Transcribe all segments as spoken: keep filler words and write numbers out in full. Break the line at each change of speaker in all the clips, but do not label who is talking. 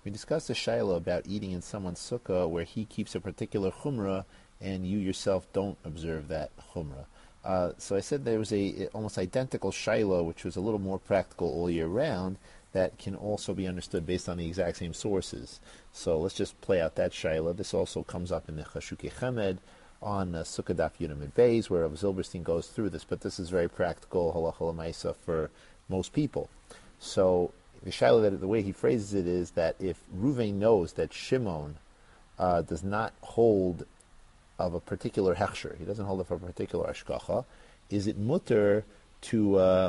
We discussed a shaila about eating in someone's sukkah where he keeps a particular chumrah and you yourself don't observe that chumrah. Uh, so I said there was a, a almost identical shaila, which was a little more practical all year round, that can also be understood based on the exact same sources. So let's just play out that shaila. This also comes up in the Chashuki Chemed on uh, Sukkah Daf Yudamid Beis, where Rav Zilberstein goes through this, but this is very practical halacha l'maisa for most people. So the shaila, that the way he phrases it is that if Ruvain knows that Shimon uh, does not hold of a particular hechsher, he doesn't hold of a particular ashkacha, is it mutter to uh,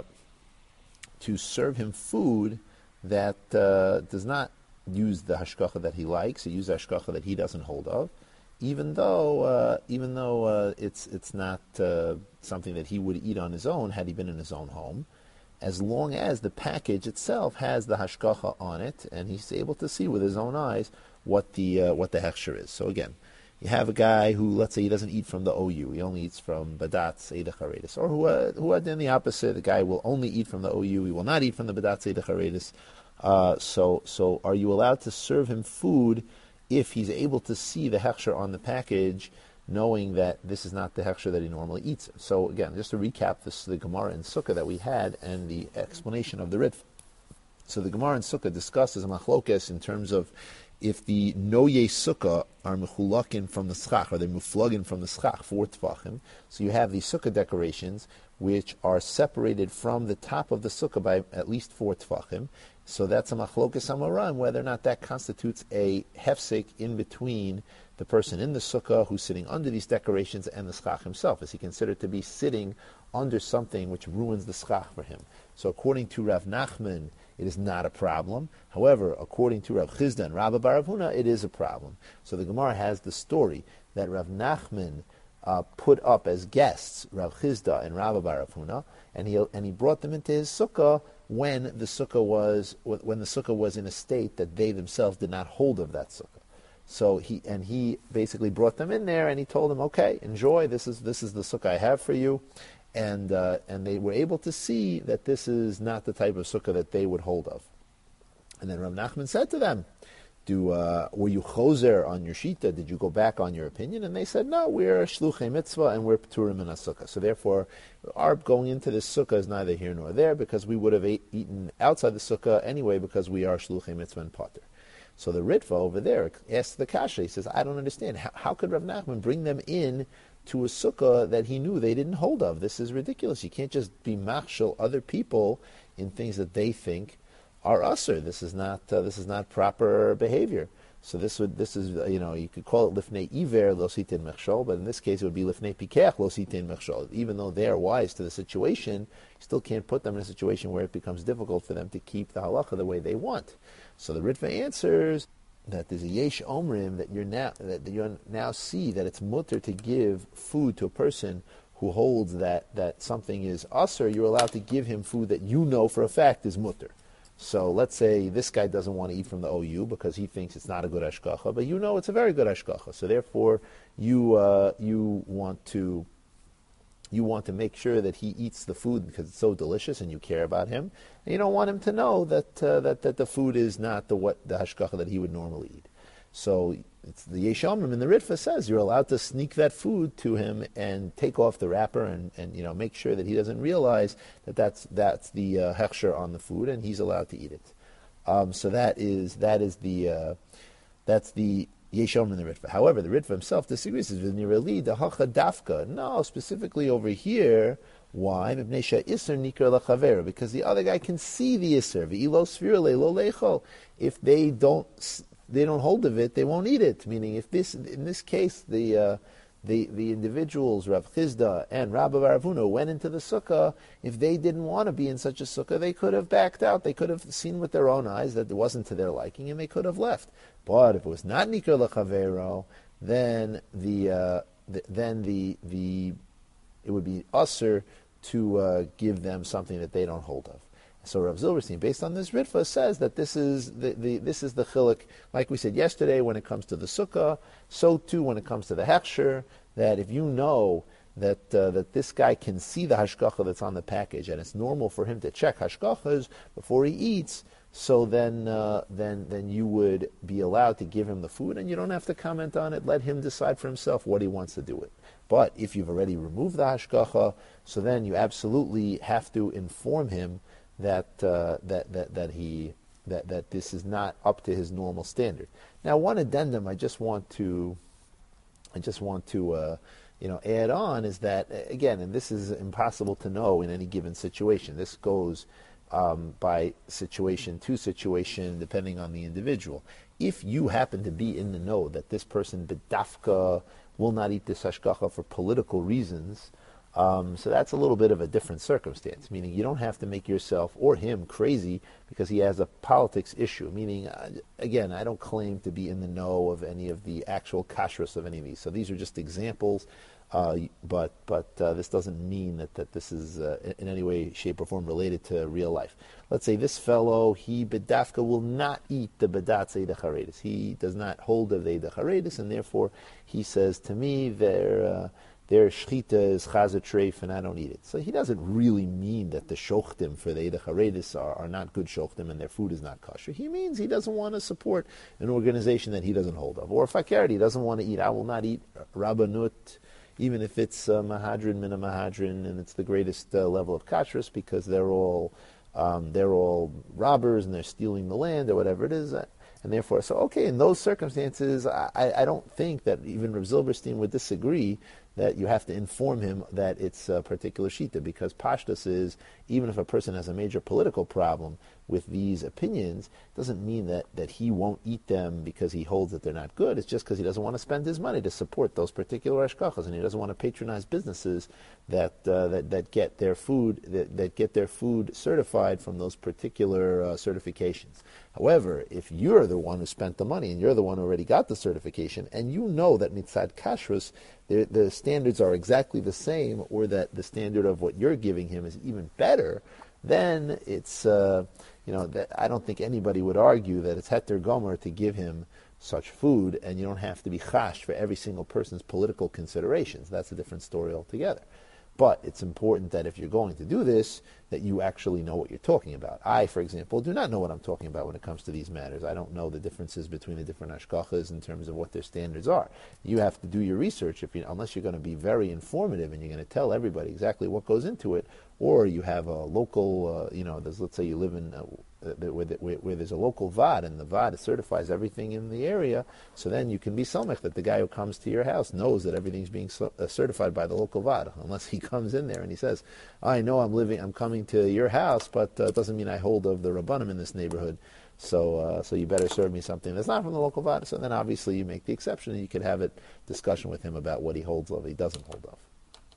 to serve him food that uh, does not use the hashkacha that he likes, or use the hashkacha that he doesn't hold of, even though uh, even though uh, it's it's not uh, something that he would eat on his own had he been in his own home, as long as the package itself has the hashkacha on it, and he's able to see with his own eyes what the uh, what the hechsher is. So again, you have a guy who, let's say, he doesn't eat from the O U, he only eats from Badatz Eidach Haredis, or who uh, who are then the opposite. The guy will only eat from the O U, he will not eat from the Badatz Eidach Haredis. Uh, so, so are you allowed to serve him food if he's able to see the hechsher on the package, knowing that this is not the hechsher that he normally eats? So again, just to recap this, the Gemara in Sukkah that we had and the explanation of the Ritva. So the Gemara in Sukkah discusses a machlokes in terms of if the noye sukkah are mechulakin from the schach, or they're muflagin from the schach, four tvachim. So you have these sukkah decorations which are separated from the top of the sukkah by at least four tvachim. So that's a machlokas amaran, whether or not that constitutes a hefsek in between the person in the sukkah who's sitting under these decorations and the schach himself. Is he considered to be sitting under something which ruins the schach for him? So according to Rav Nachman, it is not a problem. However, according to Rav Chizda and Rabba bar Rav Huna, it is a problem. So the Gemara has the story that Rav Nachman uh, put up as guests Rav Chizda and Rabba bar Rav Huna, and he and he brought them into his sukkah when the sukkah was when the sukkah was in a state that they themselves did not hold of that sukkah. So he and he basically brought them in there, and he told them, "Okay, enjoy. This is this is the sukkah I have for you." And uh, and they were able to see that this is not the type of sukkah that they would hold of. And then Rav Nachman said to them, "Do uh, were you choser on your shita? Did you go back on your opinion?" And they said, "No, we're shluchei mitzvah and we're pturim in a sukkah. So therefore, our going into this sukkah is neither here nor there, because we would have ate, eaten outside the sukkah anyway, because we are shluchei mitzvah and pater." So the Ritva over there asks the kasha. He says, "I don't understand. How, how could Rav Nachman bring them in to a sukkah that he knew they didn't hold of? This is ridiculous. You can't just be machshel other people in things that they think are usher. This is not uh, this is not proper behavior." So this would this is uh, you know you could call it lifnei iver lo sitin mechshol, but in this case it would be lifnei pikeach lo sitin mechshol. Even though they are wise to the situation, you still can't put them in a situation where it becomes difficult for them to keep the halacha the way they want. So the Ritva answers that there's a yesh omrim that you're now that you now see that it's mutter to give food to a person who holds that that something is usher. You're allowed to give him food that you know for a fact is mutter. So let's say this guy doesn't want to eat from the O U because he thinks it's not a good hashkacha, but you know it's a very good hashkacha. So therefore, you uh, you want to you want to make sure that he eats the food because it's so delicious and you care about him. And you don't want him to know that uh, that that the food is not the what the hashkacha that he would normally eat. So it's the Yesh Omrim in the Ritva says you're allowed to sneak that food to him and take off the wrapper and, and you know make sure that he doesn't realize that that's that's the uh, hechsher on the food, and he's allowed to eat it. Um, so that is that is the uh, that's the Yesh Omrim in the Ritva. However, the Ritva himself disagrees. Says Nirali the hacha dafka. No, specifically over here. Why? Because the other guy can see the iser. If they don't. They don't hold of it, they won't eat it. Meaning, if this, in this case, the uh, the the individuals, Rav Chizda and Rabba bar Rav Huna, went into the sukkah, if they didn't want to be in such a sukkah, they could have backed out. They could have seen with their own eyes that it wasn't to their liking, and they could have left. But if it was not nikar lechavero, then the, uh, the then the the it would be usher to uh, give them something that they don't hold of. So Rav Zilberstein, based on this Ritva, says that this is the, the this is the chiluk, like we said yesterday, when it comes to the sukkah, so too when it comes to the hechsher, that if you know that uh, that this guy can see the hashkacha that's on the package, and it's normal for him to check hashkachas before he eats, so then, uh, then, then you would be allowed to give him the food, and you don't have to comment on it. Let him decide for himself what he wants to do with it. But if you've already removed the hashgacha, so then you absolutely have to inform him that uh, that that that he that that this is not up to his normal standard. Now, one addendum I just want to I just want to uh, you know add on is that, again, and this is impossible to know in any given situation. This goes um, by situation to situation, depending on the individual. If you happen to be in the know that this person bedafka will not eat this hashgacha for political reasons, um, so that's a little bit of a different circumstance, meaning you don't have to make yourself or him crazy because he has a politics issue, meaning, uh, again, I don't claim to be in the know of any of the actual kashrus of any of these, so these are just examples, uh, but but uh, this doesn't mean that, that this is uh, in any way, shape, or form related to real life. Let's say this fellow, he bedafka will not eat the bedatz Eida Charedis. He does not hold of the Eida Charedis, and therefore he says to me, their uh, their shchita is chazah treif, and I don't eat it. So he doesn't really mean that the shochtim for the Eida Charedis are, are not good shochtim and their food is not kosher. He means he doesn't want to support an organization that he doesn't hold of. Or fakarity, he doesn't want to eat. I will not eat rabbanut, even if it's uh, mahadrin min a mahadrin, and it's the greatest uh, level of kashrus, because they're all um, they're all robbers and they're stealing the land or whatever it is, uh, and therefore, so okay, in those circumstances, I, I don't think that even Rav Zilberstein would disagree that you have to inform him that it's a particular shita, because pashtus is, even if a person has a major political problem with these opinions, doesn't mean that, that he won't eat them because he holds that they're not good. It's just because he doesn't want to spend his money to support those particular hashgachas, and he doesn't want to patronize businesses that uh, that, that get their food that, that get their food certified from those particular uh, certifications. However, if you're the one who spent the money and you're the one who already got the certification, and you know that mitzad kashrus, the, the standards are exactly the same, or that the standard of what you're giving him is even better, then it's, uh, you know, that I don't think anybody would argue that it's heter gomer to give him such food, and you don't have to be chash for every single person's political considerations. That's a different story altogether. But it's important that if you're going to do this, that you actually know what you're talking about. I, for example, do not know what I'm talking about when it comes to these matters. I don't know the differences between the different hashgachas in terms of what their standards are. You have to do your research, if you, unless you're going to be very informative and you're going to tell everybody exactly what goes into it, or you have a local, uh, you know, there's, let's say you live in, uh, where, where, where there's a local V A D, and the V A D certifies everything in the area, so then you can be somech that the guy who comes to your house knows that everything's being so, uh, certified by the local V A D, unless he comes in there and he says, I know I'm living, I'm coming to your house, but uh, it doesn't mean I hold of the rabbanim in this neighborhood, so uh, so you better serve me something that's not from the local V A D. So then obviously you make the exception, and you could have a discussion with him about what he holds of, he doesn't hold of.